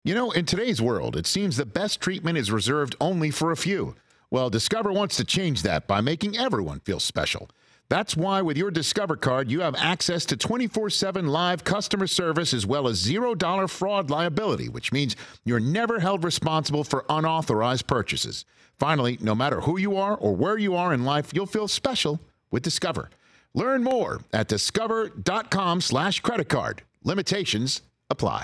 You know, in today's world, it seems the best treatment is reserved only for a few. Well, Discover wants to change that by making everyone feel special. That's why with your Discover card, you have access to 24/7 live customer service as well as $0 fraud liability, which means you're never held responsible for unauthorized purchases. Finally, no matter who you are or where you are in life, you'll feel special with Discover. Learn more at discover.com/credit card. Limitations apply.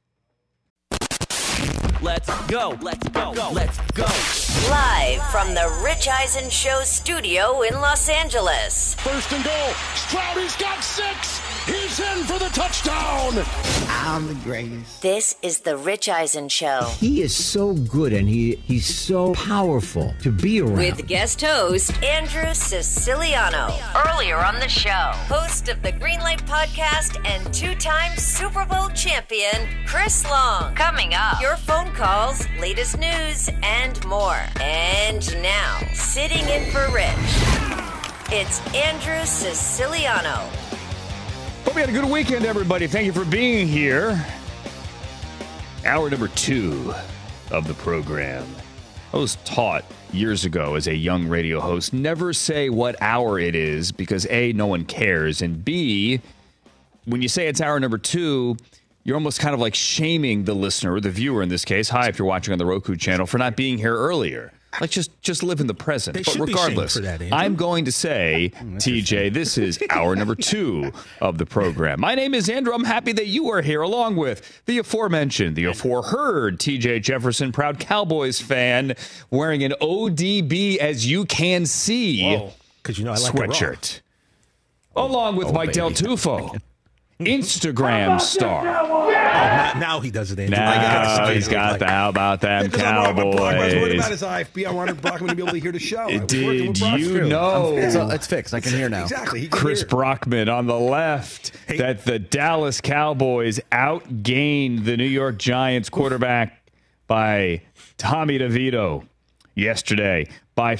Let's go. Let's go. Let's go. Live from the Rich Eisen Show studio in Los Angeles. First and goal. Stroud, he's got 6. He's in for the touchdown. I'm the greatest. This is the Rich Eisen Show. He is so good and he's so powerful to be around. With guest host Andrew Siciliano. Earlier on the show, host of the Greenlight Podcast and two-time Super Bowl champion, Chris Long. Coming up, your phone calls, latest news, and more. And now, sitting in for Rich, it's Andrew Siciliano. Hope you had a good weekend, everybody. Thank you for being here. Hour number 2 of the program. I was taught years ago as a young radio host, never say what hour it is because A, no one cares, and B, when you say it's hour number 2, you're almost kind of like shaming the listener, or the viewer in this case, hi, if you're watching on the Roku channel, for not being here earlier. Like, just live in the present. They but should regardless, be shamed for that, Andrew. I'm going to say, TJ, this is hour number 2 of the program. My name is Andrew. I'm happy that you are here, along with the aforementioned, the aforeheard TJ Jefferson, proud Cowboys fan, wearing an ODB, as you can see, Because you know I like it raw. sweatshirt. Along with Mike Del Tufo, Instagram star. Now he does it, Andrew. Now he's got the how about them Cowboys. I was worried about his IFB. I wanted Brockman to be able to hear the show. Did you know? It's fixed. I can hear now. Exactly. He can Chris hear. Brockman on the left, that the Dallas Cowboys outgained the New York Giants quarterback by Tommy DeVito yesterday by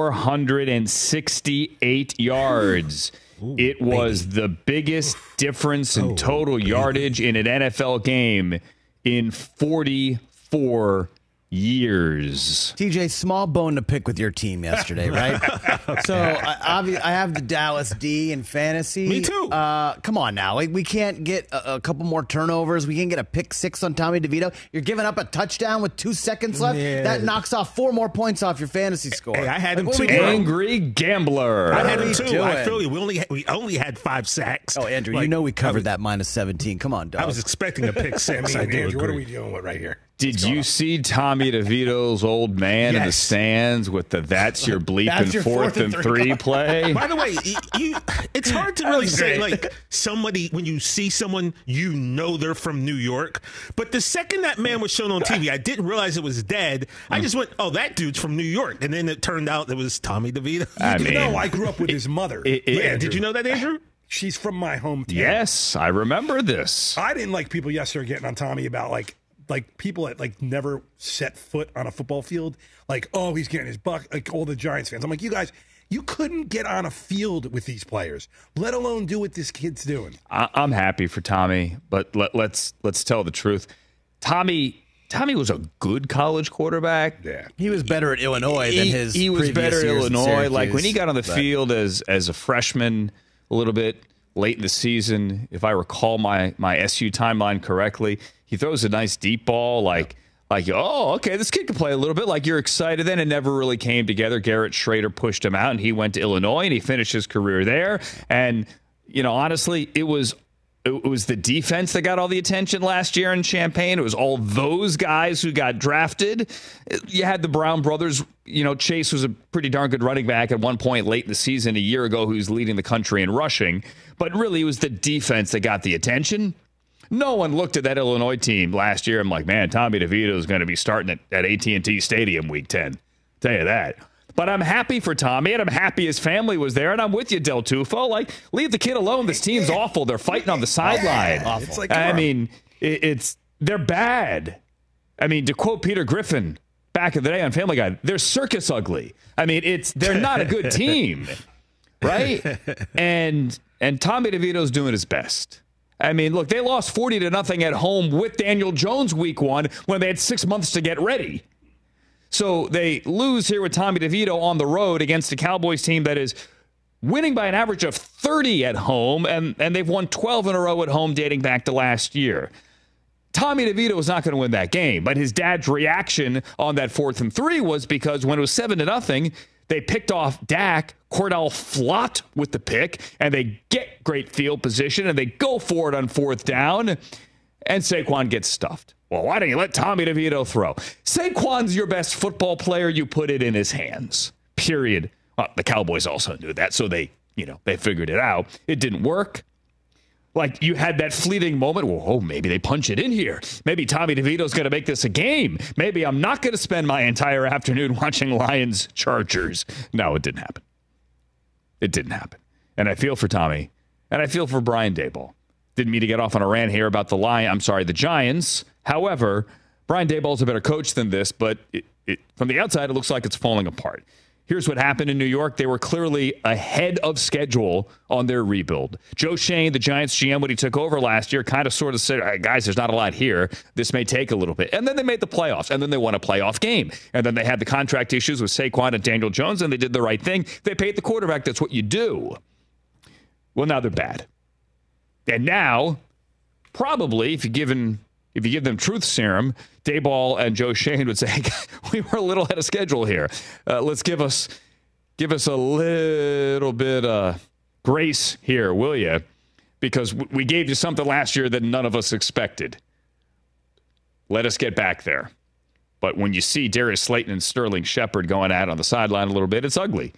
468 yards. It was the biggest difference in total yardage in an NFL game in 44 years. TJ, small bone to pick with your team yesterday, right? So I have the Dallas D in fantasy. Me too. Come on now. We can't get a couple more turnovers. We can't get a pick 6 on Tommy DeVito. You're giving up a touchdown with 2 seconds left. Yeah. That knocks off 4 more points off your fantasy score. Hey, I had him what too. we doing? Angry gambler. I had What are him we too. doing? I feel you. We only had 5 sacks. Oh, Andrew, Like, you know we covered that minus 17. Come on, dog. I was expecting a pick 6. I do Andrew, what are we agree. dealing with right here? Did you see Tommy DeVito's old man in the Yes. stands with the "That's your bleeping That's your 4th and 3" play? By the way, it's hard to really say, like, somebody, when you see someone, you know they're from New York. But the second that man was shown on TV, I didn't realize it was dead. I just went, oh, that dude's from New York. And then it turned out it was Tommy DeVito. I mean, No, I grew up with his mother. Did you know that, Andrew? She's from my hometown. yes, I remember this. I didn't like people yesterday getting on Tommy about like people that like never set foot on a football field. Like, oh, he's getting his buck. Like all the Giants fans. I'm like, you guys, you couldn't get on a field with these players, let alone do what this kid's doing. I'm happy for Tommy, but let's tell the truth. Tommy was a good college quarterback. Yeah. He was better at Illinois than his He was previous better at years in Illinois. Like when he Syracuse. got on the field as a freshman, a little bit late in the season, if I recall my SU timeline correctly, he throws a nice deep ball. Like, oh, okay, this kid can play a little bit. Like, you're excited. Then it never really came together. Garrett Schrader pushed him out, and he went to Illinois, and he finished his career there. And, you know, honestly, it was the defense that got all the attention last year in Champaign. It was all those guys who got drafted. You had the Brown brothers. You know, Chase was a pretty darn good running back at one point late in the season a year ago who's leading the country in rushing. But really, it was the defense that got the attention. No one looked at that Illinois team last year and like, man, Tommy DeVito is going to be starting at AT&T Stadium week 10. Tell you that. But I'm happy for Tommy, and I'm happy his family was there, and I'm with you, Del Tufo. Like, leave the kid alone. This team's awful. They're fighting on the sideline. It's like, I mean, they're bad. I mean, to quote Peter Griffin back in the day on Family Guy, they're circus ugly. I mean, they're not a good team, right? And Tommy DeVito's doing his best. I mean, look, they lost 40-0 at home with Daniel Jones week 1 when they had 6 months to get ready. So they lose here with Tommy DeVito on the road against a Cowboys team that is winning by an average of 30 at home, and they've won 12 in a row at home dating back to last year. Tommy DeVito is not going to win that game, but his dad's reaction on that 4th and 3 was because when it was 7-0, they picked off Dak. Cordell Flott with the pick, and they get great field position, and they go for it on 4th down, and Saquon gets stuffed. Well, why don't you let Tommy DeVito throw? Saquon's your best football player. You put it in his hands, period. Well, the Cowboys also knew that, so they figured it out. It didn't work. Like, you had that fleeting moment, well, maybe they punch it in here. Maybe Tommy DeVito's going to make this a game. Maybe I'm not going to spend my entire afternoon watching Lions-Chargers. No, it didn't happen. It didn't happen. And I feel for Tommy, and I feel for Brian Daboll. Didn't mean to get off on a rant here about the Giants. However, Brian Daboll's a better coach than this, but from the outside, it looks like it's falling apart. Here's what happened in New York. They were clearly ahead of schedule on their rebuild. Joe Schoen, the Giants GM, when he took over last year, kind of sort of said, hey, guys, there's not a lot here. This may take a little bit. And then they made the playoffs, and then they won a playoff game. And then they had the contract issues with Saquon and Daniel Jones, and they did the right thing. They paid the quarterback. That's what you do. Well, now they're bad. And now, probably, if you give them truth serum, Daboll and Joe Schoen would say, we were a little ahead of schedule here. Let's give us a little bit of grace here, will you? Because we gave you something last year that none of us expected. Let us get back there. But when you see Darius Slayton and Sterling Shepard going at it on the sideline a little bit, it's ugly.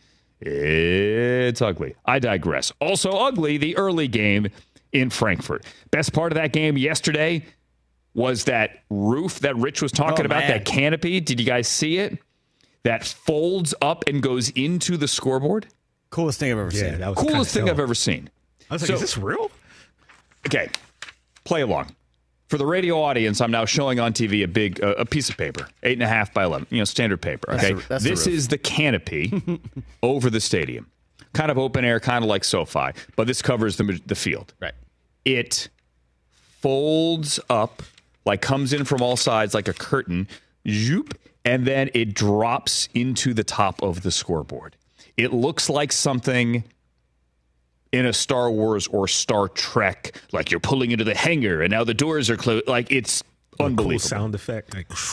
It's ugly. I digress. Also ugly, the early game in Frankfurt. Best part of that game yesterday was that roof that Rich was talking about, that canopy. Did you guys see it? That folds up and goes into the scoreboard. Coolest thing I've ever seen. That was coolest thing I've ever seen. I was like, is this real? Okay, play along. For the radio audience, I'm now showing on TV a piece of paper, 8.5 by 11, standard paper. Okay, this is the canopy over the stadium, kind of open air, kind of like SoFi, but this covers the field. Right. It folds up, like comes in from all sides like a curtain, zoop, and then it drops into the top of the scoreboard. It looks like something in a Star Wars or Star Trek, like you're pulling into the hangar and now the doors are closed. Like, it's unbelievable. Cool sound effect.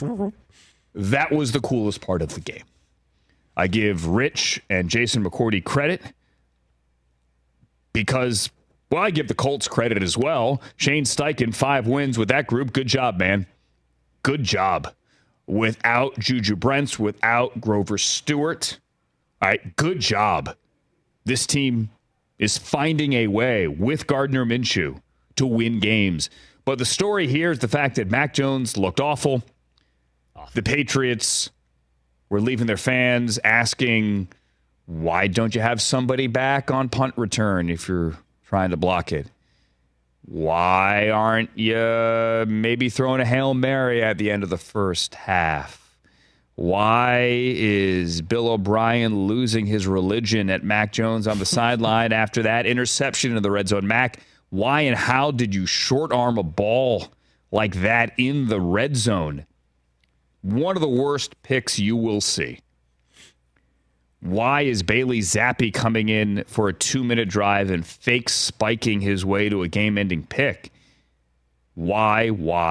That was the coolest part of the game. I give Rich and Jason McCourty credit because, well, I give the Colts credit as well. Shane Steichen, 5 wins with that group. Good job, man. Good job. Without Juju Brents, without Grover Stewart. All right, good job. This team is finding a way with Gardner Minshew to win games. But the story here is the fact that Mac Jones looked awful. The Patriots were leaving their fans asking, why don't you have somebody back on punt return if you're trying to block it? Why aren't you maybe throwing a Hail Mary at the end of the first half? Why is Bill O'Brien losing his religion at Mac Jones on the sideline after that interception in the red zone? Mac, why and how did you short arm a ball like that in the red zone? One of the worst picks you will see. Why is Bailey Zappi coming in for a 2-minute drive and fake spiking his way to a game-ending pick? Why?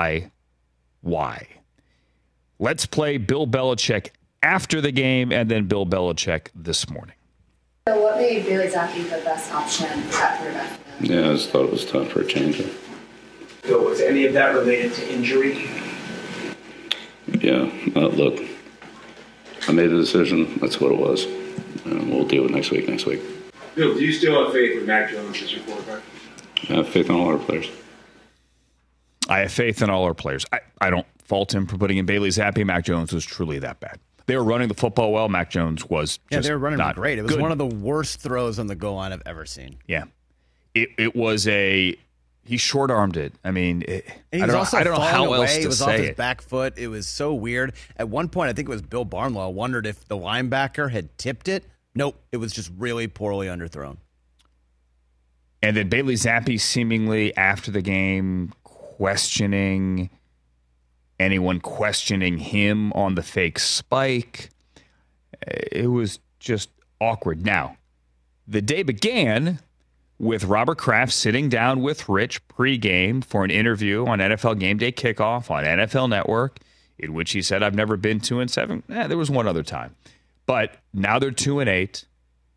Let's play Bill Belichick after the game and then Bill Belichick this morning. So what made Bailey Zappi the best option at quarterback? Yeah, I just thought it was time for a change. So was any of that related to injury? Yeah, look, I made the decision. That's what it was. And we'll deal with next week. Bill, do you still have faith with Mac Jones as your quarterback? I have faith in all our players. I have faith in all our players. I don't fault him for putting in Bailey Zappi. Mac Jones was truly that bad. They were running the football well. Mac Jones was just they were running not great. It was good. one of the worst throws on the goal line I've ever seen. Yeah. It was he short-armed it. I mean, I don't know how else to say it. It was off his back foot. It was so weird. At one point, I think it was Bill Barnwell wondered if the linebacker had tipped it. Nope. It was just really poorly underthrown. And then Bailey Zappi seemingly after the game questioning anyone questioning him on the fake spike. It was just awkward. Now, the day began with Robert Kraft sitting down with Rich pregame for an interview on NFL Game Day Kickoff on NFL Network, in which he said, I've never been 2-7. There was one other time. But now they're 2-8.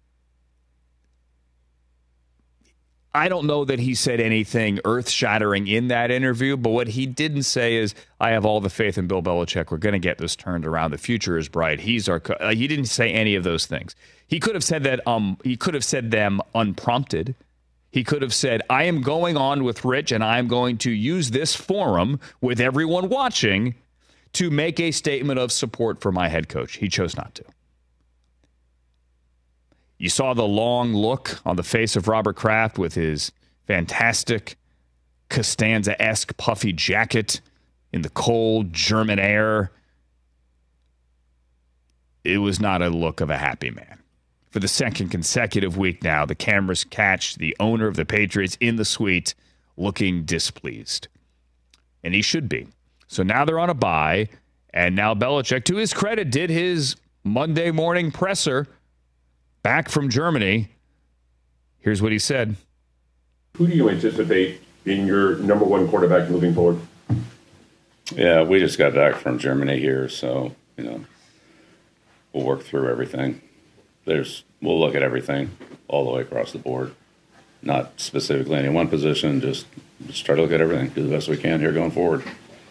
I don't know that he said anything earth-shattering in that interview, but what he didn't say is, I have all the faith in Bill Belichick. We're going to get this turned around. The future is bright. He's our he didn't say any of those things. He could have said that. He could have said them unprompted. He could have said, I am going on with Rich, and I'm going to use this forum with everyone watching to make a statement of support for my head coach. He chose not to. You saw the long look on the face of Robert Kraft with his fantastic Costanza-esque puffy jacket in the cold German air. It was not a look of a happy man. For the second consecutive week now, the cameras catch the owner of the Patriots in the suite looking displeased. And he should be. So now they're on a bye, and now Belichick, to his credit, did his Monday morning presser back from Germany. Here's what he said. Who do you anticipate being your number one quarterback moving forward? Yeah, we just got back from Germany here, so, we'll work through everything. We'll look at everything all the way across the board. Not specifically any one position, just try to look at everything, do the best we can here going forward.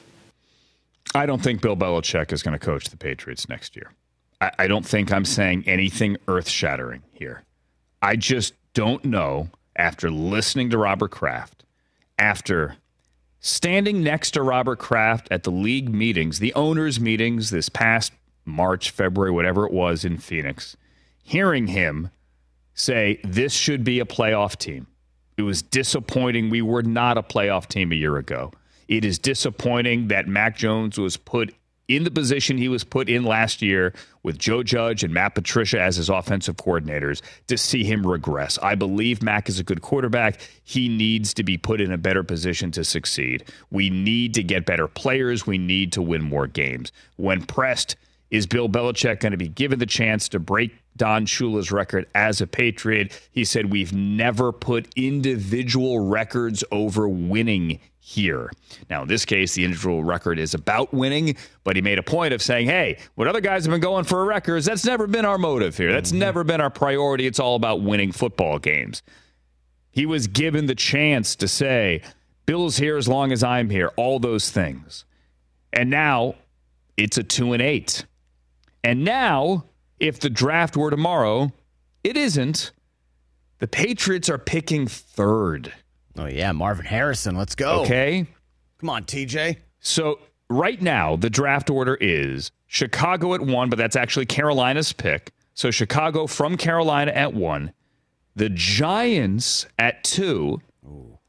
I don't think Bill Belichick is going to coach the Patriots next year. I don't think I'm saying anything earth-shattering here. I just don't know, after listening to Robert Kraft, after standing next to Robert Kraft at the league meetings, the owners' meetings this past March, February, whatever it was in Phoenix, hearing him say this should be a playoff team. It was disappointing. We were not a playoff team a year ago. It is disappointing that Mac Jones was put in the position he was put in last year with Joe Judge and Matt Patricia as his offensive coordinators, to see him regress. I believe Mac is a good quarterback. He needs to be put in a better position to succeed. We need to get better players. We need to win more games. When pressed, is Bill Belichick going to be given the chance to break Don Shula's record as a Patriot? He said, we've never put individual records over winning here. Now, in this case, the individual record is about winning, but he made a point of saying, hey, when other guys have been going for records, that's never been our motive here. That's never been our priority. It's all about winning football games. He was given the chance to say, Bill's here as long as I'm here, all those things. And now it's a 2-8. And now, if the draft were tomorrow, it isn't. The Patriots are picking third. Oh, yeah, Marvin Harrison. Let's go. Okay. Come on, TJ. So right now, the draft order is Chicago at 1, but that's actually Carolina's pick. So Chicago from Carolina at 1. The Giants at 2. Ooh.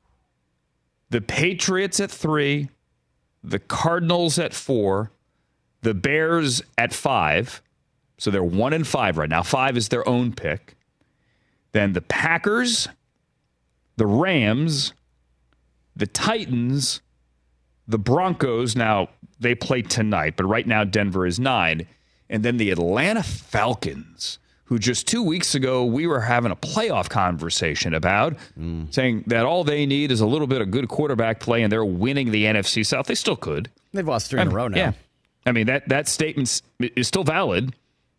The Patriots at 3. The Cardinals at 4. The Bears at 5. So they're 1 and 5 right now. 5 is their own pick. Then the Packers, the Rams, the Titans, the Broncos. Now, they play tonight, but right now Denver is 9. And then the Atlanta Falcons, who just 2 weeks ago we were having a playoff conversation about, saying that all they need is a little bit of good quarterback play and they're winning the NFC South. They still could. They've lost 3 in a row now. Yeah. I mean, that statement is still valid.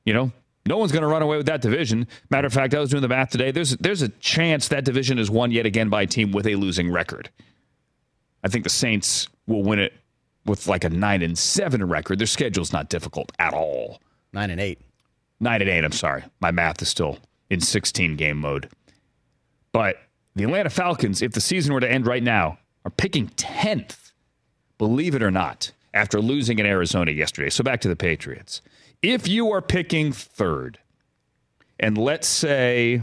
No one's going to run away with that division. Matter of fact, I was doing the math today. There's a chance that division is won yet again by a team with a losing record. I think the Saints will win it with like a 9-7 record. Their schedule's not difficult at all. 9-8. 9-8, I'm sorry. My math is still in 16-game mode. But the Atlanta Falcons, if the season were to end right now, are picking 10th, believe it or not, after losing in Arizona yesterday. So back to the Patriots. If you are picking third, and let's say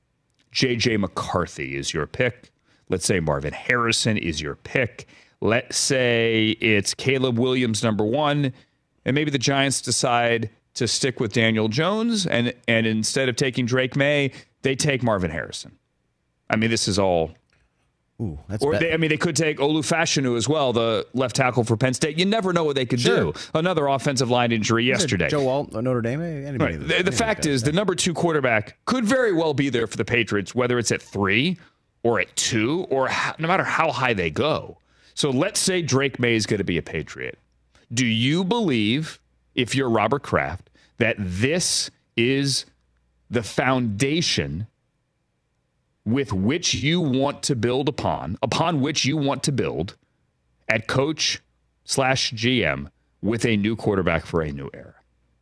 J.J. McCarthy is your pick, let's say Marvin Harrison is your pick, let's say it's Caleb Williams number 1, and maybe the Giants decide to stick with Daniel Jones, and instead of taking Drake May, they take Marvin Harrison. I mean, this is all. Ooh, that's or bad. they could take Olu Fashanu as well, the left tackle for Penn State. You never know what they could do. Another offensive line injury yesterday. Joe Alt, Notre Dame, anybody. Right. The fact is, the number 2 quarterback could very well be there for the Patriots, whether it's at 3 or at 2 or no matter how high they go. So let's say Drake May is going to be a Patriot. Do you believe, if you're Robert Kraft, that this is the foundation with which you want to build upon which you want to build at coach/GM with a new quarterback for a new era?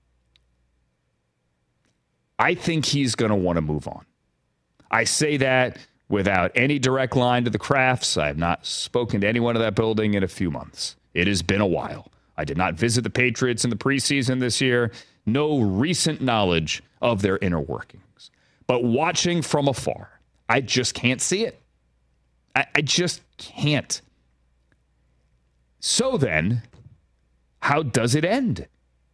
I think he's going to want to move on. I say that without any direct line to the Crafts. I have not spoken to anyone in that building in a few months. It has been a while. I did not visit the Patriots in the preseason this year. No recent knowledge of their inner workings. But watching from afar, I just can't see it. I just can't. So then, how does it end?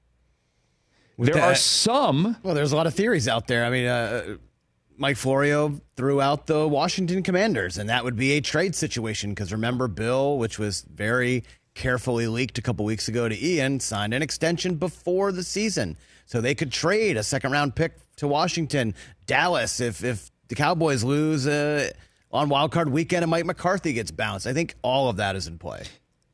There are some. Well, there's a lot of theories out there. I mean, Mike Florio threw out the Washington Commanders, and that would be a trade situation because remember, Bill, which was very carefully leaked a couple weeks ago to Ian, signed an extension before the season. So they could trade a second-round pick to Washington. Dallas, if the Cowboys lose on Wild Card Weekend and Mike McCarthy gets bounced. I think all of that is in play.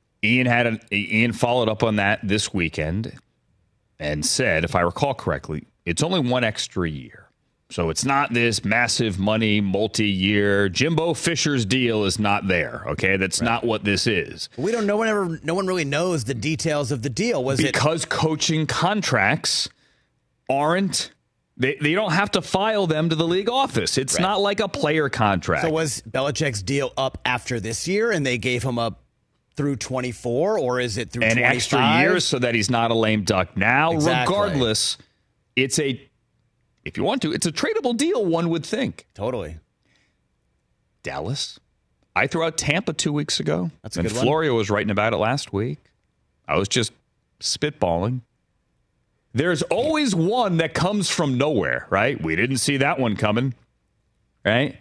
Ian followed up on that this weekend and said, if I recall correctly, it's only one extra year. So it's not this massive money, multi-year. Jimbo Fisher's deal is not there, okay? That's not what this is. We don't know. No one really knows the details of the deal. Because coaching contracts aren't... They don't have to file them to the league office. It's not like a player contract. So was Belichick's deal up after this year and they gave him up through 24, or is it through 25? An extra year so that he's not a lame duck now. Exactly. Regardless, if you want to, it's a tradable deal, one would think. Totally. Dallas. I threw out Tampa 2 weeks ago. That's a good one. And Florio was writing about it last week. I was just spitballing. There's always one that comes from nowhere, right? We didn't see that one coming, right?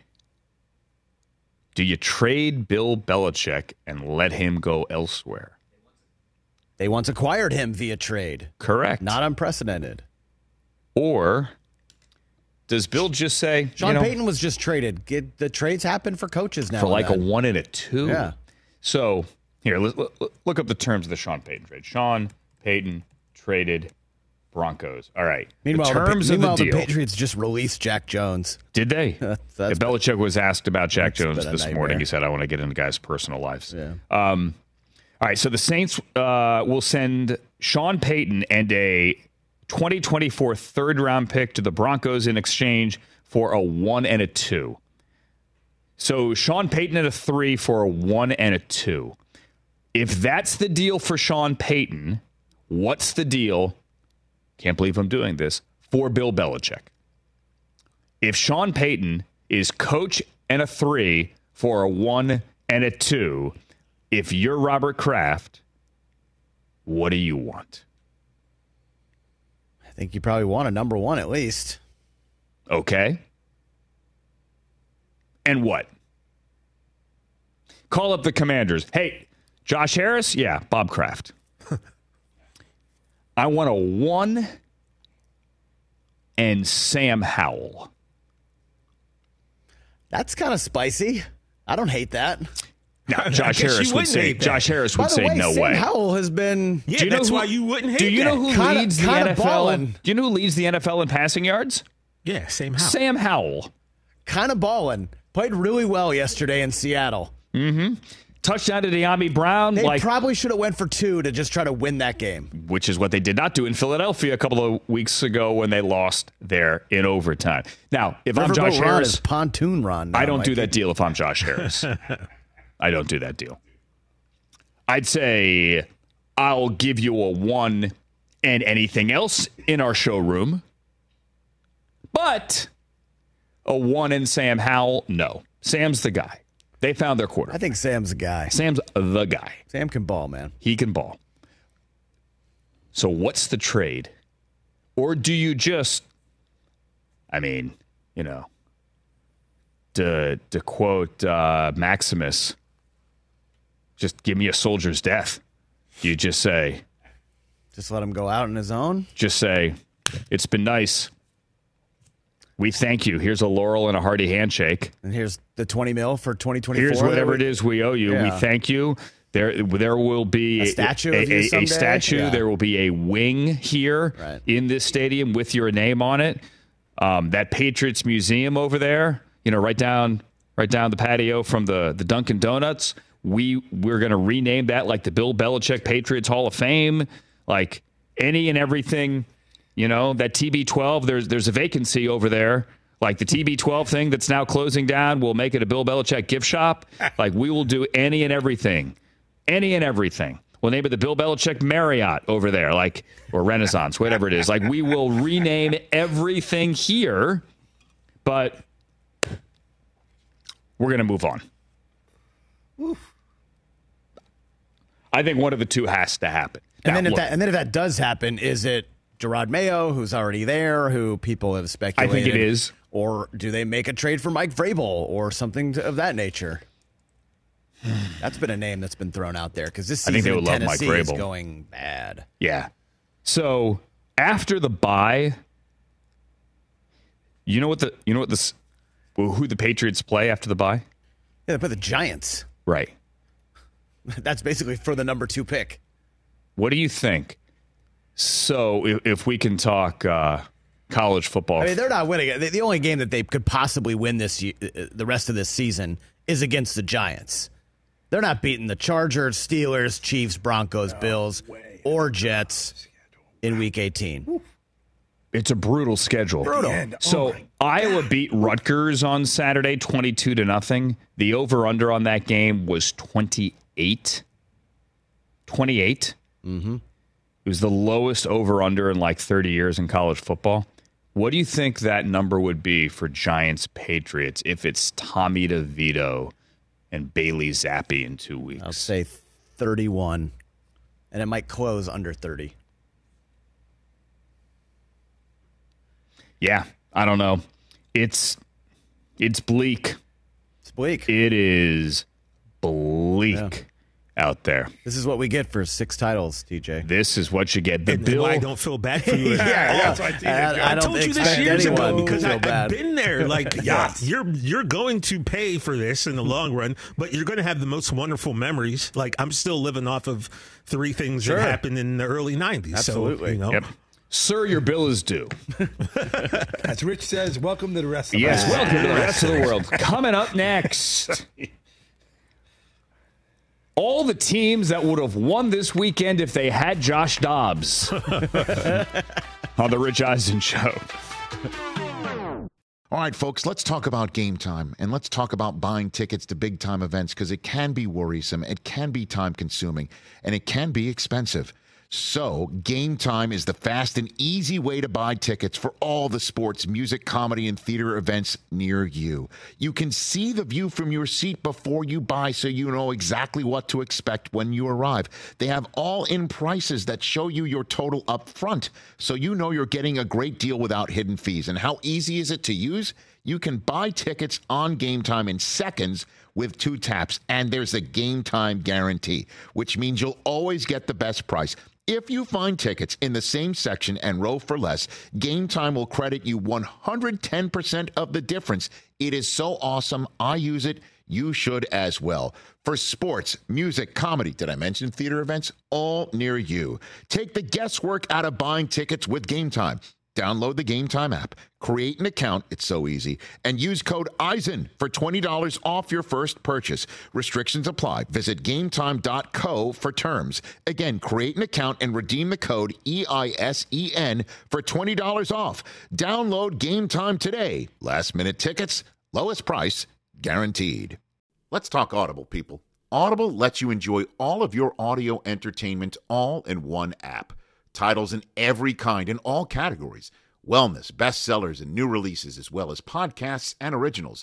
Do you trade Bill Belichick and let him go elsewhere? They once acquired him via trade. Correct. Not unprecedented. Or does Bill just say... Sean Payton was just traded. The trades happen for coaches now. For like a 1 and a 2? Yeah. So, here, look up the terms of the Sean Payton trade. Sean Payton traded... Broncos. All right. Meanwhile, the deal. The Patriots just released Jack Jones. Did they? Belichick was asked about Jack Jones this morning. He said, I want to get into guys' personal lives. Yeah. All right. So the Saints will send Sean Payton and a 2024 third-round pick to the Broncos in exchange for a 1 and a 2. So Sean Payton at a 3 for a 1 and a 2. If that's the deal for Sean Payton, what's the deal? Can't believe I'm doing this, for Bill Belichick. If Sean Payton is coach and a 3 for a 1 and a 2, if you're Robert Kraft, what do you want? I think you probably want a number 1 at least. Okay. And what? Call up the Commanders. Hey, Josh Harris? Yeah, Bob Kraft. I want a 1 and Sam Howell. That's kind of spicy. I don't hate that. Now, Josh Harris would say no way. Sam Howell has been. Yeah, that's why you wouldn't hate that. Do you know who leads the NFL? Ballin'. Do you know who leads the NFL in passing yards? Yeah, Sam Howell. Sam Howell. Kind of balling. Played really well yesterday in Seattle. Mm-hmm. Touchdown to De'Ami Brown. They probably should have went for 2 to just try to win that game. Which is what they did not do in Philadelphia a couple of weeks ago when they lost there in overtime. Now, if I'm Josh Harris, pontoon run. I don't do that deal if I'm Josh Harris. I don't do that deal. I'd say I'll give you a 1 and anything else in our showroom. But a 1 and Sam Howell, no. Sam's the guy. They found their quarterback. I think Sam's the guy. Sam's the guy. Sam can ball, man. He can ball. So what's the trade? Or do you just, to quote Maximus, just give me a soldier's death. You just say, just let him go out on his own. Just say, it's been nice. We thank you. Here's a laurel and a hearty handshake. And here's the $20 million for 2024. Here's whatever it is we owe you. Yeah. We thank you. There will be a statue. A statue. Yeah. There will be a wing here in this stadium with your name on it. That Patriots Museum over there, right down the patio from the Dunkin' Donuts. We're going to rename that like the Bill Belichick Patriots Hall of Fame. Like any and everything, that TB12. There's a vacancy over there. Like the TB12 thing that's now closing down. We'll make it a Bill Belichick gift shop. Like we will do any and everything. Any and everything. We'll name it the Bill Belichick Marriott over there, or Renaissance, whatever it is. Like we will rename everything here, but we're going to move on. Oof. I think one of the two has to happen. And then if that does happen, is it Gerard Mayo, who's already there, who people have speculated? I think it is. Or do they make a trade for Mike Vrabel or something of that nature? That's been a name that's been thrown out there because this season in Tennessee is going bad. Yeah. So after the bye, who the Patriots play after the bye? Yeah, they play the Giants. Right. That's basically for the number 2 pick. What do you think? So if we can talk college football. I mean, they're not winning. The only game that they could possibly win the rest of this season is against the Giants. They're not beating the Chargers, Steelers, Chiefs, Broncos, Bills, or Jets in Week 18. It's a brutal schedule. So Iowa beat Rutgers on Saturday, 22-0. The over/under on that game was 28. 28. Mm-hmm. It was the lowest over/under in like 30 years in college football. What do you think that number would be for Giants-Patriots if it's Tommy DeVito and Bailey Zappi in 2 weeks? I'll say 31, and it might close under 30. Yeah, I don't know. It's bleak. It's bleak. It is bleak out there. This is what we get for 6 titles, TJ. This is what you get. I don't feel bad for you. I told you this years ago because I've been there. Like, you're going to pay for this in the long run, but you're going to have the most wonderful memories. Like, I'm still living off of 3 things that happened in the early 90s. Absolutely. So, Yep. Sir, your bill is due. As Rich says, welcome to the rest of the world. world. Yes, welcome to the rest of the world. Coming up next, all the teams that would have won this weekend if they had Josh Dobbs on the Rich Eisen Show. All right, folks, let's talk about Game Time, and let's talk about buying tickets to big-time events because it can be worrisome, it can be time-consuming, and it can be expensive. So, Game Time is the fast and easy way to buy tickets for all the sports, music, comedy, and theater events near you. You can see the view from your seat before you buy so you know exactly what to expect when you arrive. They have all-in prices that show you your total up front, so you know you're getting a great deal without hidden fees. And how easy is it to use? You can buy tickets on Game Time in seconds with 2 taps, and there's a Game Time guarantee, which means you'll always get the best price. If you find tickets in the same section and row for less, Game Time will credit you 110% of the difference. It is so awesome. I use it. You should as well. For sports, music, comedy, did I mention theater events? All near you. Take the guesswork out of buying tickets with Game Time. Download the Game Time app, create an account, it's so easy, and use code EISEN for $20 off your first purchase. Restrictions apply. Visit gametime.co for terms. Again, create an account and redeem the code EISEN for $20 off. Download Game Time today. Last minute tickets, lowest price, guaranteed. Let's talk Audible, people. Audible lets you enjoy all of your audio entertainment all in one app. Titles in every kind in all categories. Wellness, bestsellers, and new releases, as well as podcasts and originals.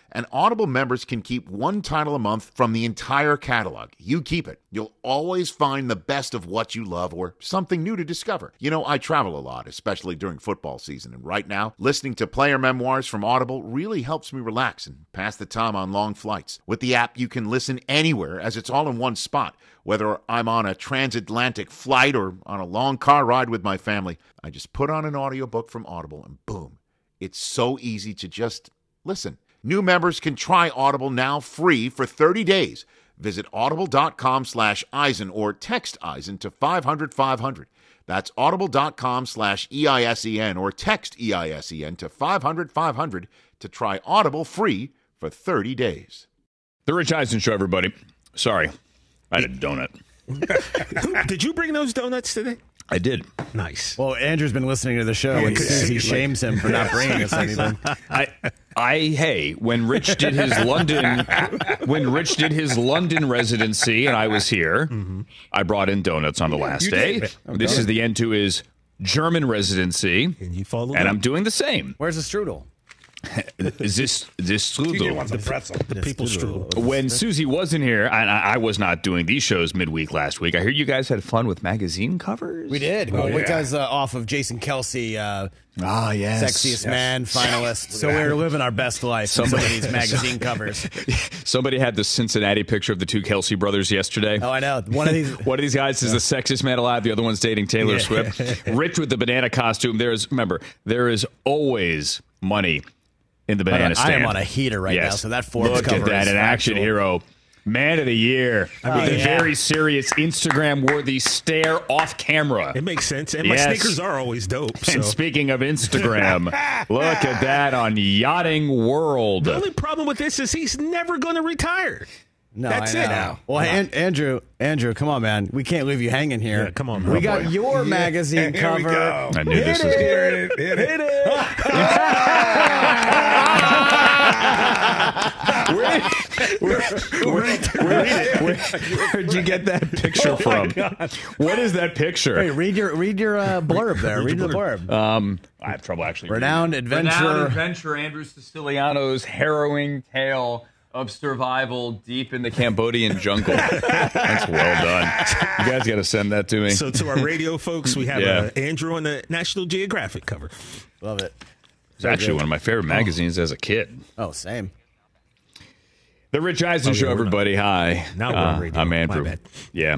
And Audible members can keep one title a month from the entire catalog. You keep it. You'll always find the best of what you love or something new to discover. You know, I travel a lot, especially during football season. And right now, listening to player memoirs from Audible really helps me relax and pass the time on long flights. With the app, you can listen anywhere as it's all in one spot. Whether I'm on a transatlantic flight or on a long car ride with my family, I just put on an audiobook from Audible and boom, it's so easy to just listen. New members can try Audible now free for 30 days. Visit audible.com/Eisen or text Eisen to 500-500. That's audible.com/EISEN or text EISEN to 500-500 to try Audible free for 30 days. The Rich Eisen Show, everybody. Sorry, I had a donut. Did you bring those donuts today? I did. Nice. Well, Andrew's been listening to the show, and Susie shames him for not bringing us anything. When Rich did his London residency, and I was here, I brought in donuts on the last day. This is the end to his German residency, and you followed. And I'm doing the same. Where's the strudel? This strudel. You want the pretzel. The people's strudel. When Susie wasn't here, and I was not doing these shows midweek last week, I heard you guys had fun with magazine covers. We did. Oh, We guys off of Jason Kelsey, yes. Sexiest Man finalist. So we're living our best life. Some of these magazine covers. Somebody had the Cincinnati picture of the two Kelsey brothers yesterday. Oh, I know. One of these guys is the sexiest man alive. The other one's dating Taylor Swift. Rich with the banana costume. There is always money in the banana stand. I am on a heater right now, so that Forbes cover Look at that, is an action factual. hero. Man of the year. Very serious Instagram-worthy stare off camera. It makes sense. And my sneakers are always dope. So. And speaking of Instagram, look at that on Yachting World. The only problem with this is he's never going to retire. No, That's it now. Well, Andrew, come on, man. We can't leave you hanging here. Yeah, come on, we got your magazine Here we cover. go. I knew this was good. Hit it. Where'd you get that picture from? What is that picture? Hey, read your blurb there. Read the blurb. I have trouble actually. Renowned adventure Andrew Siciliano's harrowing tale of survival deep in the Cambodian jungle. That's well done. You guys got to send that to me. So to our radio folks, we have Andrew on the National Geographic cover. Love it. It's actually one of my favorite magazines as a kid. Oh, same. The Rich Eisen Show, everybody. Hi. Now we're on radio. I'm Andrew. My bad. Yeah.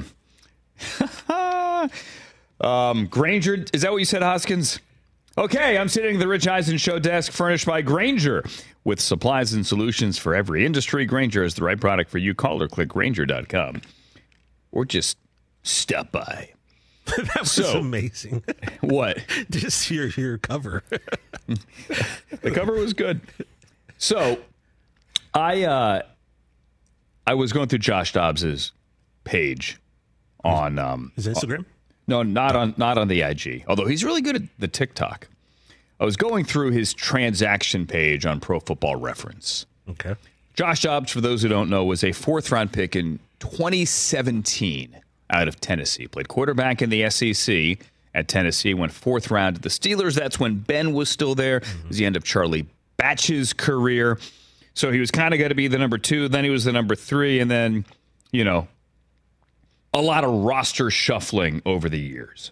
Grainger, is that what you said, Hoskins? Okay, I'm sitting at the Rich Eisen Show desk furnished by Grainger. With supplies and solutions for every industry, Grainger is the right product for you. Call or click Grainger.com. Or just stop by. That was amazing. What? Just your cover. The cover was good. So, I was going through Josh Dobbs's page on his Instagram. No, not on the IG. Although he's really good at the TikTok. I was going through his transaction page on Pro Football Reference. Okay. Josh Dobbs, for those who don't know, was a fourth-round pick in 2017 out of Tennessee. Played quarterback in the SEC at Tennessee. Went fourth round to the Steelers. That's when Ben was still there. It was the end of Charlie Batch's career. So he was kind of going to be the number 2. Then he was the number 3. And then, a lot of roster shuffling over the years.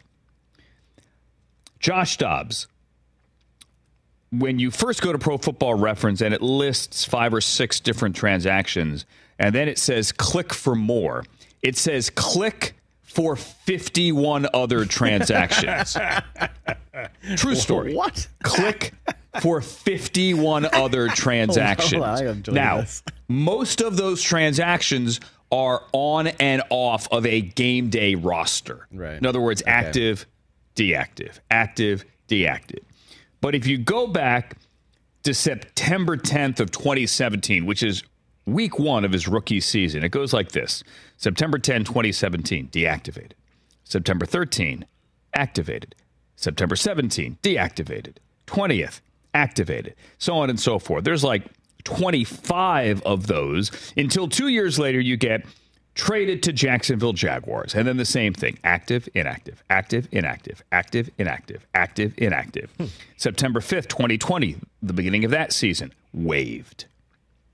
Josh Dobbs. When you first go to Pro Football Reference and it lists 5 or 6 different transactions, and then it says click for more, it says click for 51 other transactions. True story. What? Click for 51 other transactions. Now, most of those transactions are on and off of a game day roster. Right. In other words, active, deactive, active, deactive. But if you go back to September 10th of 2017, which is week 1 of his rookie season, it goes like this. September 10, 2017, deactivated. September 13, activated. September 17, deactivated. 20th, activated. So on and so forth. There's like 25 of those until 2 years later you get traded to Jacksonville Jaguars. And then the same thing. Active, inactive, active, inactive, active, inactive, active, inactive. September 5th, 2020, the beginning of that season, waived.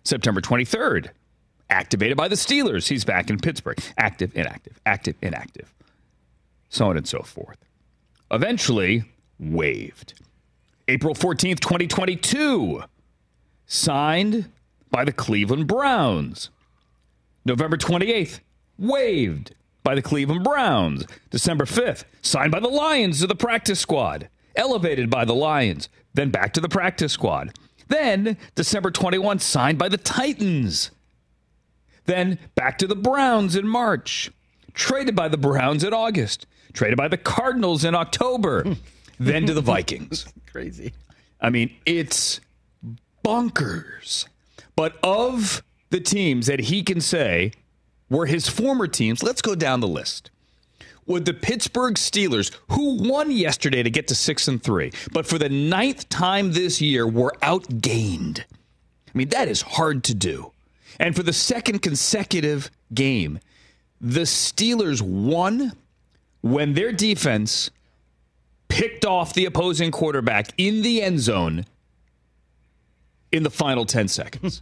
September 23rd, activated by the Steelers. He's back in Pittsburgh. Active, inactive, active, inactive. So on and so forth. Eventually, waived. April 14th, 2022, signed by the Cleveland Browns. November 28th, waived by the Cleveland Browns. December 5th, signed by the Lions to the practice squad. Elevated by the Lions. Then back to the practice squad. Then, December 21, signed by the Titans. Then back to the Browns in March. Traded by the Browns in August. Traded by the Cardinals in October. Then to the Vikings. Crazy. I mean, it's bonkers. But of the teams that he can say were his former teams, let's go down the list. Would the Pittsburgh Steelers, who won yesterday to get to 6-3, but for the 9th time this year were outgained. I mean, that is hard to do. And for the second consecutive game, the Steelers won when their defense picked off the opposing quarterback in the end zone in the final 10 seconds.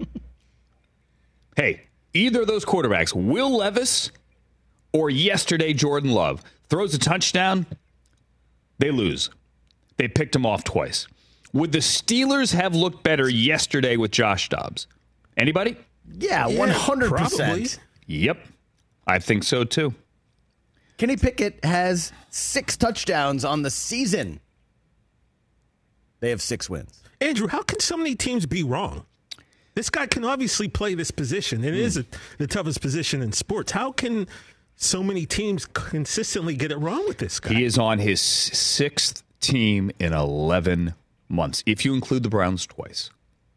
Hey, either of those quarterbacks, Will Levis or yesterday Jordan Love, throws a touchdown, they lose. They picked him off twice. Would the Steelers have looked better yesterday with Josh Dobbs? Anybody? Yeah, 100%. Probably. Yep, I think so too. Kenny Pickett has 6 touchdowns on the season. They have 6 wins. Andrew, how can so many teams be wrong? This guy can obviously play this position. It is the toughest position in sports. How can so many teams consistently get it wrong with this guy? He is on his 6th team in 11 months, if you include the Browns twice.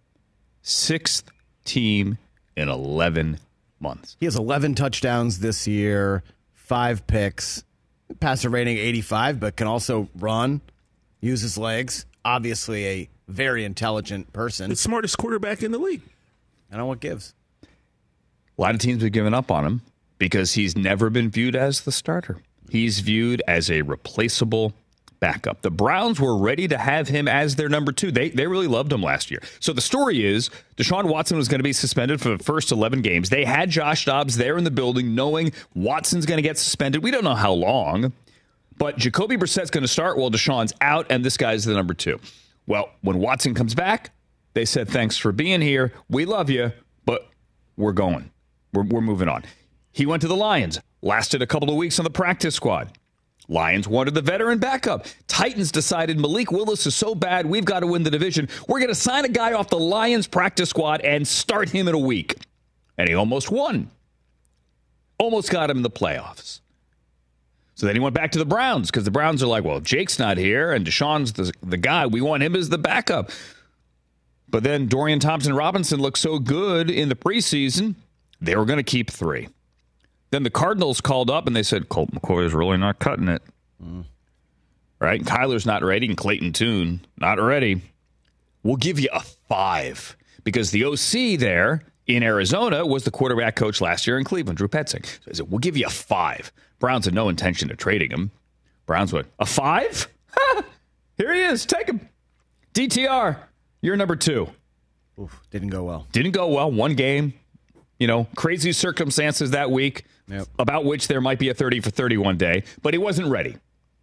6th team in 11 months. He has 11 touchdowns this year, 5 picks, passer rating 85, but can also run, use his legs. Obviously a very intelligent person. The smartest quarterback in the league. I know what gives. A lot of teams have given up on him because he's never been viewed as the starter. He's viewed as a replaceable backup. The Browns were ready to have him as their number 2. They really loved him last year. So the story is Deshaun Watson was going to be suspended for the first 11 games. They had Josh Dobbs there in the building knowing Watson's going to get suspended. We don't know how long, but Jacoby Brissett's going to start while Deshaun's out, and this guy's the number 2. Well, when Watson comes back, they said, thanks for being here. We love you, but we're going. We're moving on. He went to the Lions, lasted a couple of weeks on the practice squad. Lions wanted the veteran backup. Titans decided Malik Willis is so bad, we've got to win the division. We're going to sign a guy off the Lions practice squad and start him in a week. And he almost won. Almost got him in the playoffs. So then he went back to the Browns because the Browns are like, well, Jake's not here and Deshaun's the guy. We want him as the backup. But then Dorian Thompson-Robinson looked so good in the preseason, they were going to keep 3. Then the Cardinals called up and they said, Colt McCoy is really not cutting it. Right? And Kyler's not ready and Clayton Tune not ready. We'll give you a 5 because the OC there in Arizona was the quarterback coach last year in Cleveland, Drew Petzing. So I said, we'll give you a 5. Browns had no intention of trading him. Browns went, a 5? Here he is. Take him. DTR, you're number 2. Oof, didn't go well. Didn't go well. One game. You know, crazy circumstances that week, about which there might be a 30 for 31 day, but he wasn't ready.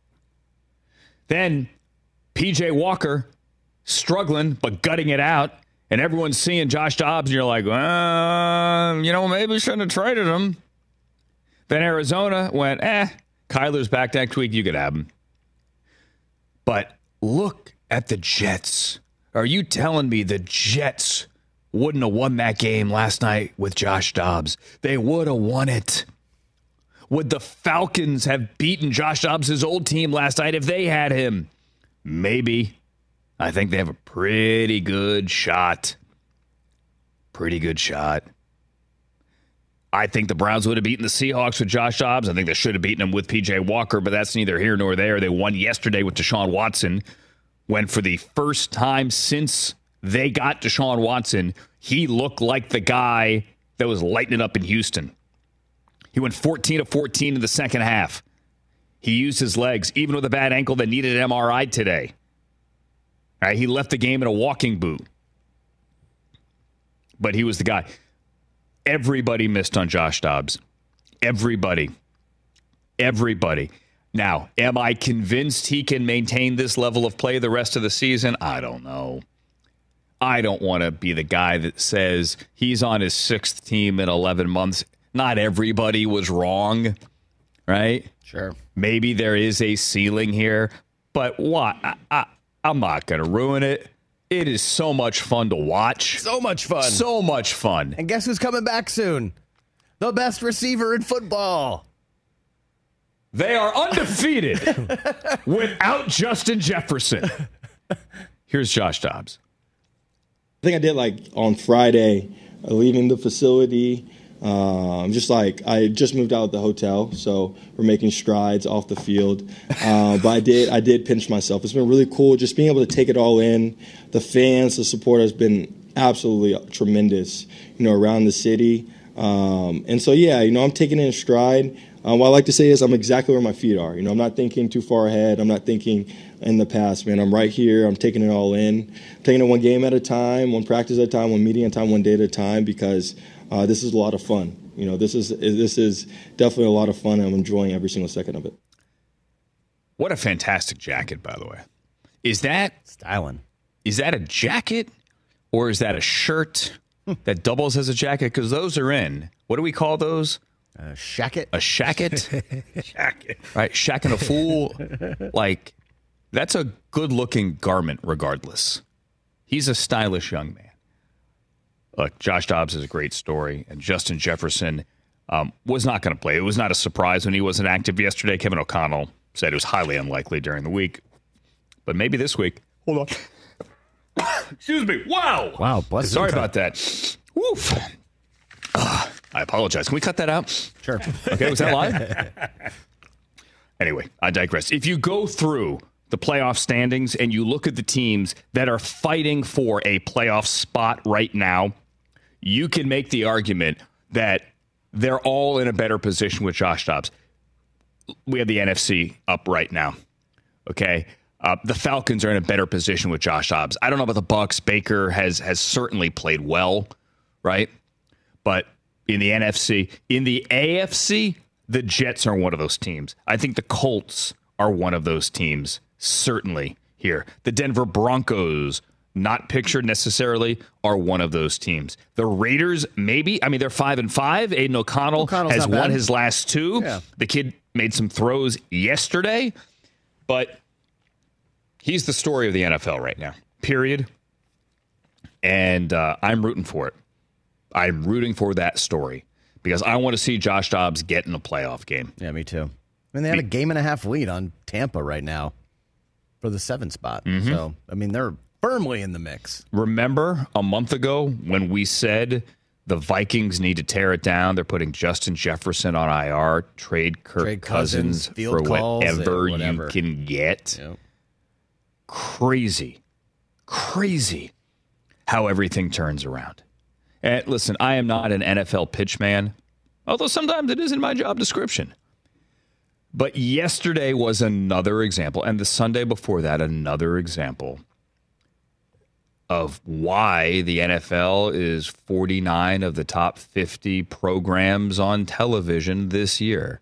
Then P.J. Walker struggling, but gutting it out, and everyone's seeing Josh Dobbs, and you're like, maybe we shouldn't have traded him. Then Arizona went, Kyler's back next week, you could have him. But look at the Jets. Are you telling me the Jets wouldn't have won that game last night with Josh Dobbs? They would have won it. Would the Falcons have beaten Josh Dobbs' old team last night if they had him? Maybe. I think they have a pretty good shot. Pretty good shot. I think the Browns would have beaten the Seahawks with Josh Dobbs. I think they should have beaten them with P.J. Walker, but that's neither here nor there. They won yesterday with Deshaun Watson, when for the first time since they got Deshaun Watson, he looked like the guy that was lighting it up in Houston. He went 14 of 14 in the second half. He used his legs, even with a bad ankle that needed an MRI today. All right, he left the game in a walking boot. but he was the guy. Everybody missed on Josh Dobbs. Everybody. Now, am I convinced he can maintain this level of play the rest of the season? I don't know. I don't want to be the guy that says he's on his 6th team in 11 months. Not everybody was wrong, right? Sure. Maybe there is a ceiling here, but what? I'm not going to ruin it. It is so much fun to watch. So much fun. So much fun. And guess who's coming back soon? The best receiver in football. They are undefeated without Justin Jefferson. Here's Josh Dobbs. I think I did on Friday, leaving the facility. I just moved out of the hotel, so we're making strides off the field. But I did pinch myself. It's been really cool just being able to take it all in. The fans, the support has been absolutely tremendous, around the city. And so, I'm taking it in stride. What I like to say is I'm exactly where my feet are. I'm not thinking too far ahead. I'm not thinking in the past, man. I'm right here. I'm taking it all in. I'm taking it one game at a time, one practice at a time, one meeting at a time, one day at a time, because this is a lot of fun. This is definitely a lot of fun, and I'm enjoying every single second of it. What a fantastic jacket, by the way. Is that styling? Is that a jacket or is that a shirt that doubles as a jacket? Because those are in. What do we call those? A shacket. A shacket? Shacket. Right, shacking a fool. That's a good-looking garment regardless. He's a stylish young man. Look, Josh Dobbs is a great story, and Justin Jefferson was not going to play. It was not a surprise when he wasn't active yesterday. Kevin O'Connell said it was highly unlikely during the week. But maybe this week. Hold on. Excuse me. Wow. Wow. Sorry about that. Woof. I apologize. Can we cut that out? Sure. Okay, was that live? Anyway, I digress. If you go through the playoff standings and you look at the teams that are fighting for a playoff spot right now, you can make the argument that they're all in a better position with Josh Dobbs. We have the NFC up right now. Okay. The Falcons are in a better position with Josh Dobbs. I don't know about the Bucks. Baker has certainly played well, right? But in the NFC, in the AFC, the Jets are one of those teams. I think the Colts are one of those teams, certainly here. The Denver Broncos, not pictured necessarily, are one of those teams. The Raiders, maybe. I mean, they're 5-5. Aiden O'Connell has won his last two. Yeah. The kid made some throws yesterday, but he's the story of the NFL right now, period. And I'm rooting for it. I'm rooting for that story because I want to see Josh Dobbs get in a playoff game. Yeah, me too. I mean, they have a game-and-a-half lead on Tampa right now for the 7th spot. Mm-hmm. So, I mean, they're firmly in the mix. Remember a month ago when we said the Vikings need to tear it down? They're putting Justin Jefferson on IR, trade Kirk Cousins for whatever you can get. Yep. Crazy how everything turns around. And listen, I am not an NFL pitch man, although sometimes it is in my job description. But yesterday was another example, and the Sunday before that, another example of why the NFL is 49 of the top 50 programs on television this year.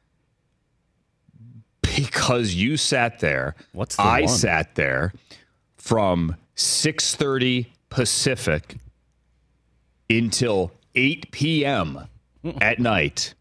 Because you sat there, I sat there from 6:30 Pacific until 8 p.m. at night,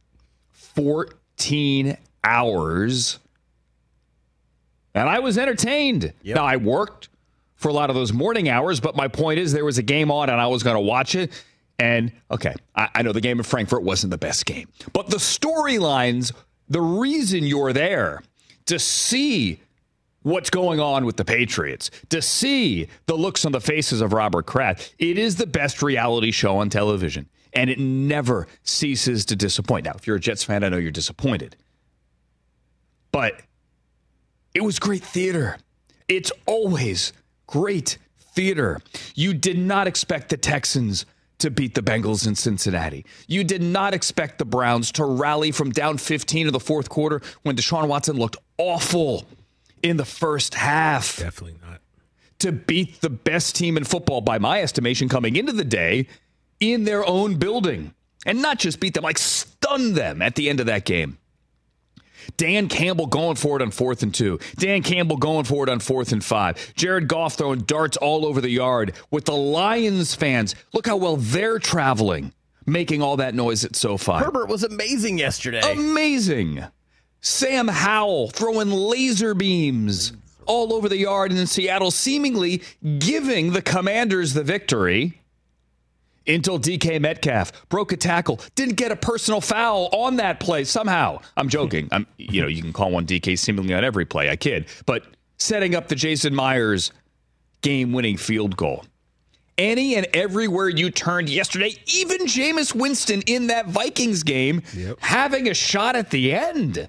14 hours, and I was entertained. Yep. Now, I worked for a lot of those morning hours, but my point is there was a game on and I was going to watch it. And, okay, I know the game in Frankfurt wasn't the best game, but the storylines, the reason you're there to see what's going on with the Patriots, to see the looks on the faces of Robert Kraft, it is the best reality show on television, and it never ceases to disappoint. Now, if you're a Jets fan, I know you're disappointed. But it was great theater. It's always great theater. You did not expect the Texans to beat the Bengals in Cincinnati. You did not expect the Browns to rally from down 15 in the fourth quarter when Deshaun Watson looked awful in the first half. Definitely not. To beat the best team in football, by my estimation, coming into the day in their own building. And not just beat them, like stun them at the end of that game. Dan Campbell going for it on 4th and 2. Dan Campbell going for it on 4th and 5. Jared Goff throwing darts all over the yard with the Lions fans. Look how well they're traveling, making all that noise at SoFi. Herbert was amazing yesterday. Amazing. Sam Howell throwing laser beams all over the yard in Seattle, seemingly giving the Commanders the victory. Until DK Metcalf broke a tackle, didn't get a personal foul on that play somehow. I'm joking. You can call one DK seemingly on every play. I kid. But setting up the Jason Myers game-winning field goal. Any and everywhere you turned yesterday, even Jameis Winston in that Vikings game, having a shot at the end.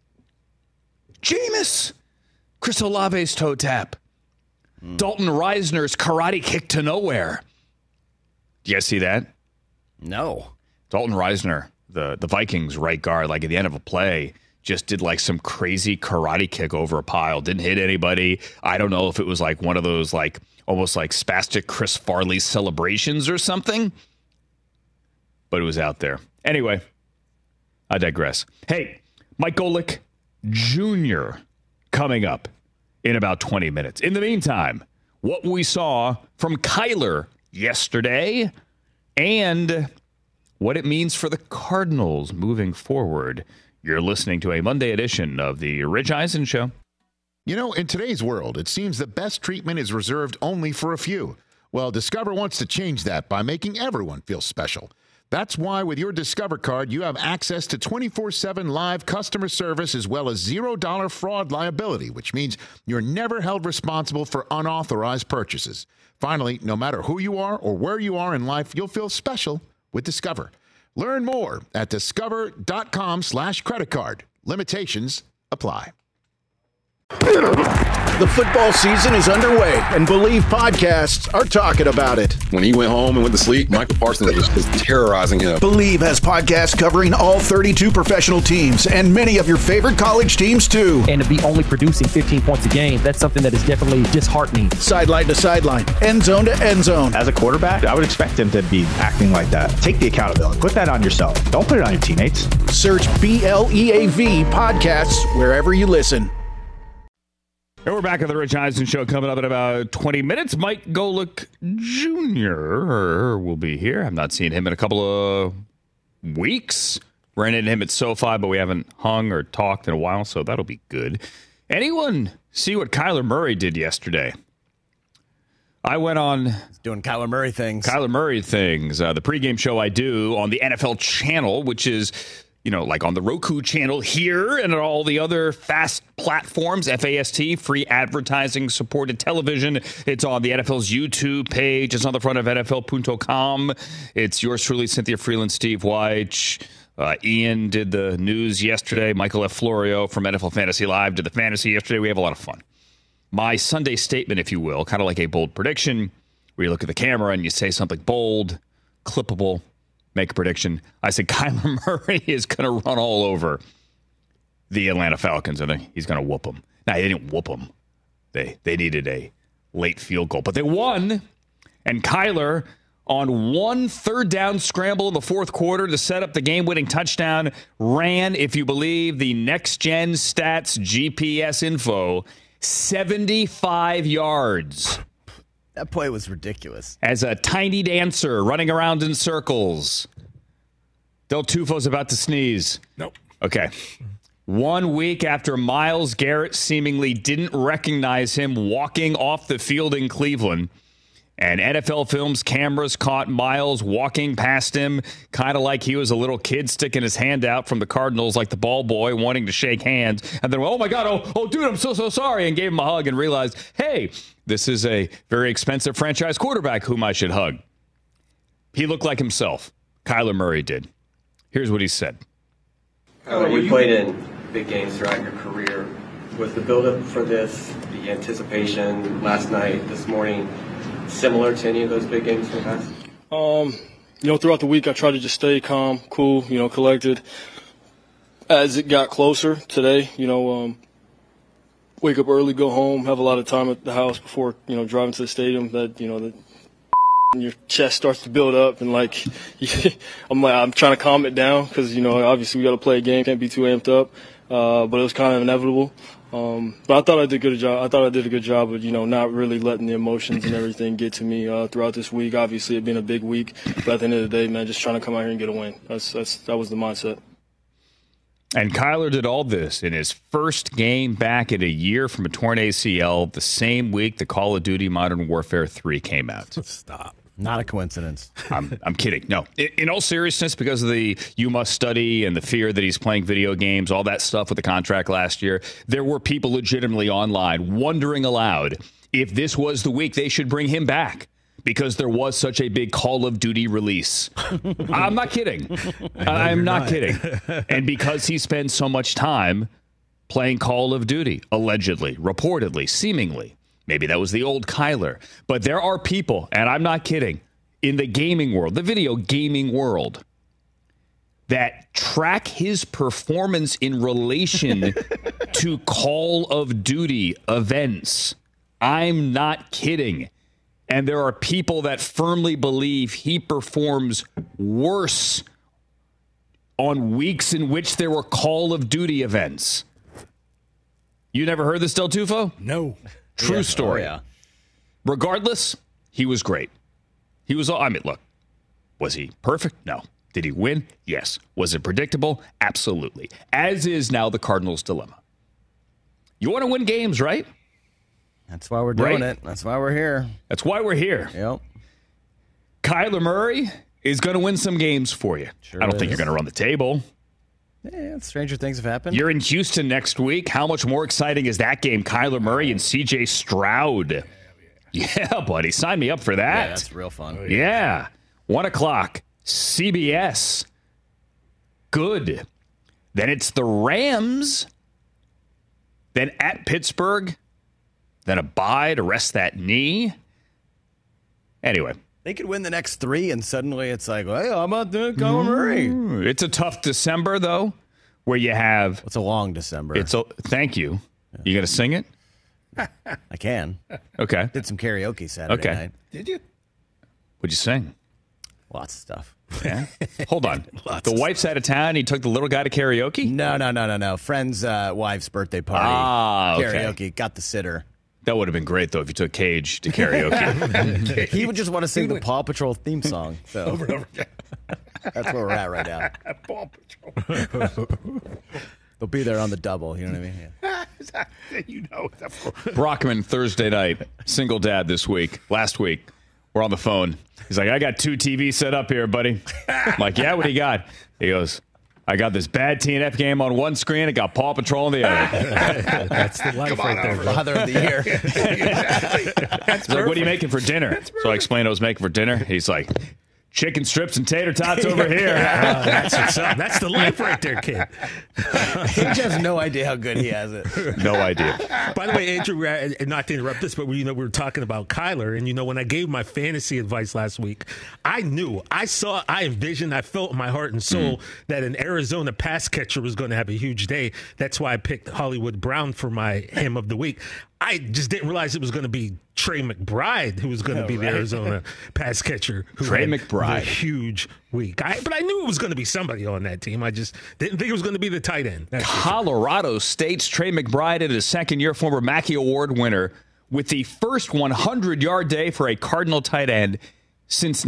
Jameis. Chris Olave's toe tap. Dalton Reisner's karate kick to nowhere. You guys see that? No. Dalton Reisner, the Vikings right guard, like at the end of a play, just did like some crazy karate kick over a pile. Didn't hit anybody. I don't know if it was like one of those like almost like spastic Chris Farley celebrations or something. But it was out there. Anyway, I digress. Hey, Mike Golic Jr. coming up in about 20 minutes. In the meantime, what we saw from Kyler yesterday and what it means for the Cardinals moving forward. You're listening to a Monday edition of the Rich Eisen Show. You know, in today's world, it seems the best treatment is reserved only for a few. Well, Discover wants to change that by making everyone feel special. That's why with your Discover card, you have access to 24/7 live customer service as well as $0 fraud liability, which means you're never held responsible for unauthorized purchases. Finally, no matter who you are or where you are in life, you'll feel special with Discover. Learn more at discover.com/credit card. Limitations apply. The football season is underway, and Believe podcasts are talking about it. When he went home and went to sleep, Michael Parsons was just terrorizing him. Believe has podcasts covering all 32 professional teams and many of your favorite college teams, too. And to be only producing 15 points a game, that's something that is definitely disheartening. Sideline to sideline, end zone to end zone. As a quarterback, I would expect him to be acting like that. Take the accountability. Put that on yourself. Don't put it on your teammates. Search BLEAV podcasts wherever you listen. And we're back on the Rich Eisen Show coming up in about 20 minutes. Mike Golic Jr. will be here. I've not seen him in a couple of weeks. Ran into him at SoFi, but we haven't hung or talked in a while, so that'll be good. Anyone see what Kyler Murray did yesterday? I went on... He's doing Kyler Murray things. The pregame show I do on the NFL channel, which is... like on the Roku channel here and all the other FAST platforms, FAST, free advertising supported television. It's on the NFL's YouTube page. It's on the front of NFL.com. It's yours truly, Cynthia Freeland, Steve Weich. Ian did the news yesterday. Michael F. Florio from NFL Fantasy Live did the fantasy yesterday. We have a lot of fun. My Sunday statement, if you will, kind of like a bold prediction, where you look at the camera and you say something bold, clippable, make a prediction. I said Kyler Murray is going to run all over the Atlanta Falcons. I think he's going to whoop them. Now, they didn't whoop them. They needed a late field goal, but they won. And Kyler, on one third down scramble in the fourth quarter to set up the game-winning touchdown, ran, if you believe the next-gen stats GPS info, 75 yards. That play was ridiculous. As a tiny dancer running around in circles. Del Tufo's about to sneeze. Nope. Okay. 1 week after Myles Garrett seemingly didn't recognize him walking off the field in Cleveland, and NFL Films cameras caught Myles walking past him, kind of like he was a little kid sticking his hand out from the Cardinals like the ball boy wanting to shake hands, and then, oh my God, oh dude, I'm so sorry, and gave him a hug and realized, hey, this is a very expensive franchise quarterback whom I should hug. He looked like himself. Kyler Murray did. Here's what he said. You played in big games throughout your career. Was the build-up for this, the anticipation last night, this morning, similar to any of those big games in the past? Throughout the week I tried to just stay calm, cool, collected. As it got closer today, wake up early, go home, have a lot of time at the house before, driving to the stadium. That and your chest starts to build up, and like I'm trying to calm it down because obviously we got to play a game, can't be too amped up, but it was kind of inevitable. But I thought I did a good job. I thought I did a good job of not really letting the emotions and everything get to me throughout this week. Obviously, it being a big week, but at the end of the day, man, just trying to come out here and get a win. That was the mindset. And Kyler did all this in his first game back in a year from a torn ACL, the same week the Call of Duty Modern Warfare 3 came out. Stop. Not a coincidence. I'm kidding. No. In all seriousness, because of the you must study and the fear that he's playing video games, all that stuff with the contract last year, there were people legitimately online wondering aloud if this was the week they should bring him back. Because there was such a big Call of Duty release. I'm not kidding. I'm not kidding. And because he spends so much time playing Call of Duty, allegedly, reportedly, seemingly. Maybe that was the old Kyler. But there are people, and I'm not kidding, in the gaming world, the video gaming world, that track his performance in relation to Call of Duty events. I'm not kidding. And there are people that firmly believe he performs worse on weeks in which there were Call of Duty events. You never heard this, Del Tufo? No. True story. Oh, yeah. Regardless, he was great. Look, was he perfect? No. Did he win? Yes. Was it predictable? Absolutely. As is now the Cardinals' dilemma. You want to win games, right? That's why we're doing it. That's why we're here. That's why we're here. Yep. Kyler Murray is going to win some games for you. Sure I don't think you're going to run the table. Yeah, stranger things have happened. You're in Houston next week. How much more exciting is that game? Kyler Murray and C.J. Stroud. Yeah, buddy. Sign me up for that. Yeah, that's real fun. Yeah. 1 o'clock. CBS. Good. Then it's the Rams. Then at Pittsburgh. Then a bye to rest that knee. Anyway. They could win the next 3, and suddenly it's like, well, how about the Kyler Murray? It's a tough December, though, where you have... It's a long December. Thank you. Yeah. You going to sing it? I can. Okay. Did some karaoke Saturday night. Did you? What'd you sing? Lots of stuff. Yeah. Hold on. The wife's out of town. You took the little guy to karaoke? No. Friend's wife's birthday party. Okay. Karaoke. Got the sitter. That would have been great, though, if you took Cage to karaoke. He would just want to sing the Paw Patrol theme song. So. Over and over again. That's where we're at right now. Paw Patrol. They'll be there on the double. You know what I mean? Yeah. Brockman, Thursday night, single dad this week. Last week, we're on the phone. He's like, I got 2 TVs set up here, buddy. I'm like, yeah, what do you got? He goes, I got this bad TNF game on one screen. I got Paw Patrol on the other. That's the life right there. Father of the year. Exactly. He's like, what are you making for dinner? So I explained what I was making for dinner. He's like, chicken strips and tater tots over here. That's what's up. That's the life right there, kid. He has no idea how good he has it. No idea. By the way, Andrew, not to interrupt this, but we were talking about Kyler, and when I gave my fantasy advice last week, I knew, I envisioned, I felt in my heart and soul that an Arizona pass catcher was going to have a huge day. That's why I picked Hollywood Brown for my him of the week. I just didn't realize it was going to be Trey McBride who was going to be the Arizona pass catcher. Trey McBride. A huge week. But I knew it was going to be somebody on that team. I just didn't think it was going to be the tight end. Colorado State's Trey McBride in his second year, former Mackey Award winner, with the first 100-yard day for a Cardinal tight end since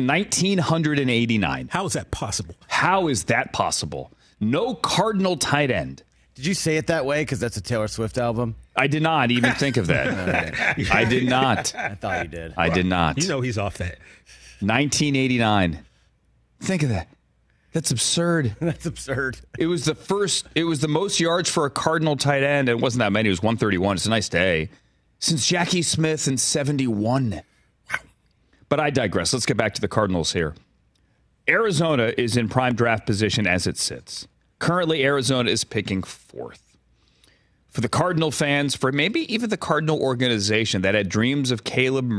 1989. How is that possible? How is that possible? No Cardinal tight end. Did you say it that way because that's a Taylor Swift album? I did not even think of that. I did not. I thought you did. I did not. He's off that. 1989. Think of that. That's absurd. That's absurd. It was the most yards for a Cardinal tight end. It wasn't that many. It was 131. It's a nice day. Since Jackie Smith in 71. Wow. But I digress. Let's get back to the Cardinals here. Arizona is in prime draft position as it sits. Currently, Arizona is picking 4th. For the Cardinal fans, for maybe even the Cardinal organization that had dreams of Caleb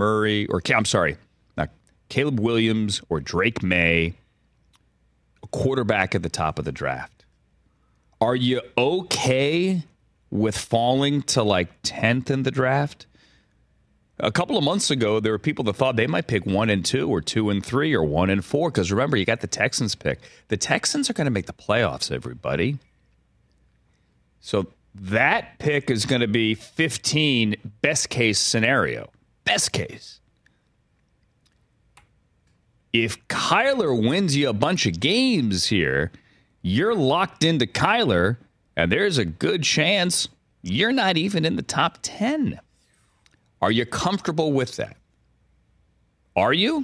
Williams or Drake May, a quarterback at the top of the draft. Are you okay with falling to like 10th in the draft? A couple of months ago, there were people that thought they might pick 1 and 2 or 2 and 3 or 1 and 4. Because remember, you got the Texans pick. The Texans are going to make the playoffs, everybody. So that pick is going to be 15 best case scenario. Best case. If Kyler wins you a bunch of games here, you're locked into Kyler, and there's a good chance you're not even in the top 10. Are you comfortable with that? Are you?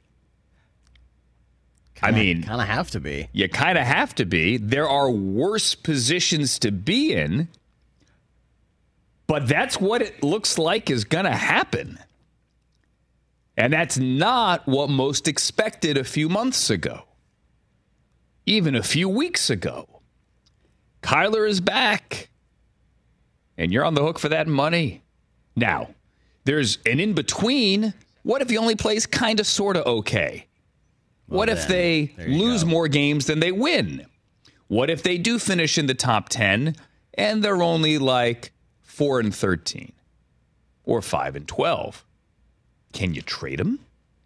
Kind of have to be. You kind of have to be. There are worse positions to be in, but that's what it looks like is going to happen. And that's not what most expected a few months ago, even a few weeks ago. Kyler is back, and you're on the hook for that money. Now, there's an in-between. What if he only plays kind of, sort of okay? What if they lose more games than they win? What if they do finish in the top 10 and they're only like 4 and 13 or 5 and 12? Can you trade him?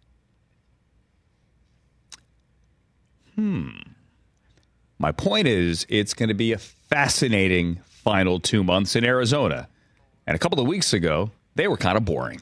My point is, it's going to be a fascinating final 2 months in Arizona. And a couple of weeks ago, they were kind of boring.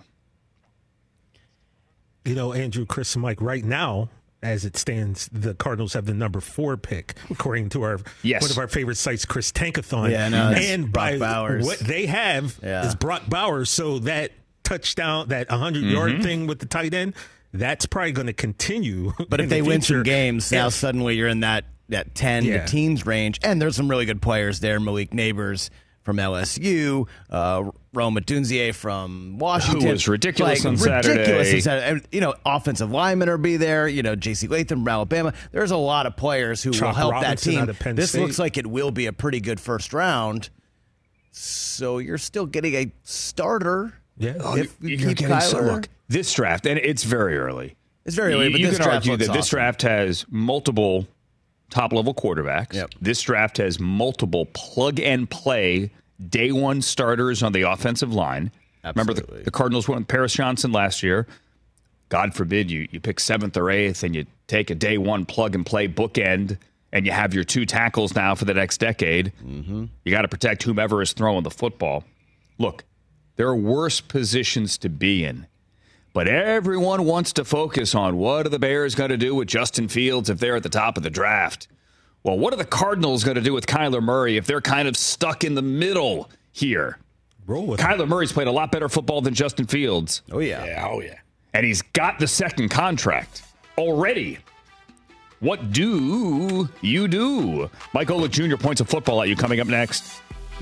You know, Andrew, Chris, and Mike, right now, as it stands, the Cardinals have the number 4 pick, according to one of our favorite sites, Chris Tankathon. Yeah, no, and Brock Bowers. What they have is Brock Bowers. So that touchdown, that 100-yard thing with the tight end, that's probably going to continue. But if they win some games, now suddenly you're in that 10 to teens range. And there's some really good players there. Malik Neighbors from LSU, Rome Odunze from Washington. Who was ridiculous on Saturday. And, you know, offensive linemen will be there. You know, J.C. Latham from Alabama. There's a lot of players who will help Robinson that out of team. Penn This State. looks like it will be a pretty good first round. So you're still getting a starter. Yeah. If you keep Kyler. Look, this draft, and it's very early. It's very early, but you this can draft argue looks that this awesome. draft has multiple top-level quarterbacks. Yep. This draft has multiple plug-and-play day one starters on the offensive line. Absolutely. Remember, the Cardinals went with Paris Johnson last year. God forbid you pick 7th or 8th and you take a day one plug-and-play bookend and you have your 2 tackles now for the next decade. You got to protect whomever is throwing the football. Look, there are worse positions to be in. But everyone wants to focus on what are the Bears going to do with Justin Fields if they're at the top of the draft. Well, what are the Cardinals going to do with Kyler Murray if they're kind of stuck in the middle here? Roll with Kyler Murray's played a lot better football than Justin Fields. Oh, yeah. Oh, yeah. And he's got the second contract already. What do you do? Mike Golick Jr. points of football at you coming up next.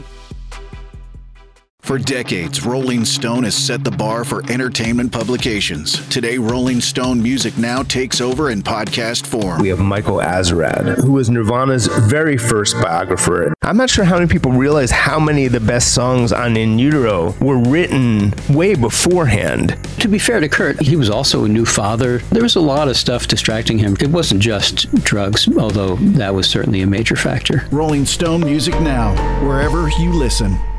For decades, Rolling Stone has set the bar for entertainment publications. Today, Rolling Stone Music Now takes over in podcast form. We have Michael Azerrad, who was Nirvana's very first biographer. I'm not sure how many people realize how many of the best songs on In Utero were written way beforehand. To be fair to Kurt, he was also a new father. There was a lot of stuff distracting him. It wasn't just drugs, although that was certainly a major factor. Rolling Stone Music Now, wherever you listen.